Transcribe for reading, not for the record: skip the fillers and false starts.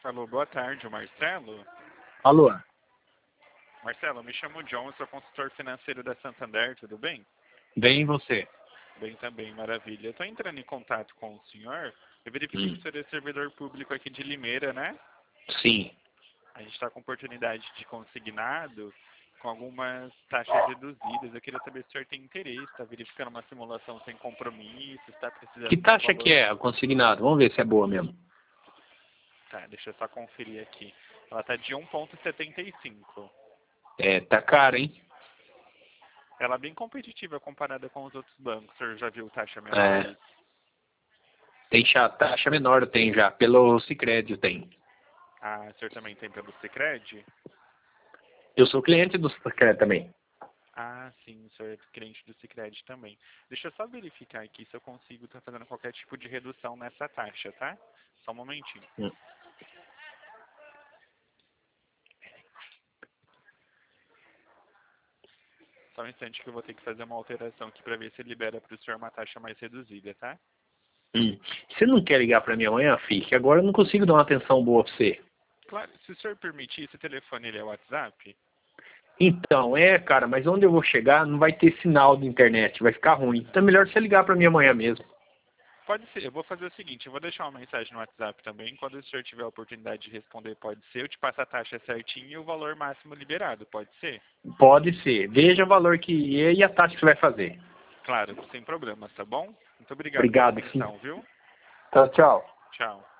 Alô, boa tarde, o Marcelo. Alô? Marcelo, me chamo John, eu sou consultor financeiro da Santander, tudo bem? Bem, e você? Bem também, maravilha. Eu estou entrando em contato com o senhor. Eu verifiquei que o senhor é servidor público aqui de Limeira, né? Sim. A gente está com oportunidade de consignado com algumas taxas reduzidas. Eu queria saber se o senhor tem interesse, está verificando uma simulação sem compromisso, está precisando Que de um taxa que valor. é o consignado? Vamos ver se é boa mesmo. Tá, deixa eu só conferir aqui. Ela está de 1,75. É, tá caro, hein? Ela é bem competitiva comparada com os outros bancos. O senhor já viu taxa É, menores? tem taxa menor, eu tenho já. Pelo Sicredi eu tenho. Ah, o senhor também tem pelo Sicredi? Eu sou cliente do Sicredi também. Ah, sim, o senhor é cliente do Sicredi também. Deixa eu só verificar aqui se eu consigo estar fazendo qualquer tipo de redução nessa taxa, tá? Só um momentinho. Hum. Só um instante que eu vou ter que fazer uma alteração aqui para ver se libera para o senhor uma taxa mais reduzida, tá? Você não quer ligar pra minha amanhã, filho? Que agora eu não consigo dar uma atenção boa pra você. Claro, se o senhor permitir, esse telefone ele é WhatsApp? Então, cara, mas onde eu vou chegar não vai ter sinal de internet, vai ficar ruim. Então é melhor você ligar pra minha amanhã mesmo. Pode ser, eu vou fazer o seguinte, eu vou deixar uma mensagem no WhatsApp também, quando o senhor tiver a oportunidade de responder, pode ser, eu te passo a taxa certinho e o valor máximo liberado, pode ser? Pode ser. Veja o valor que é e a taxa que você vai fazer. Claro, sem problemas, tá bom? Muito obrigado pela Obrigado, sim. atenção, viu? Tchau, tchau. Tchau.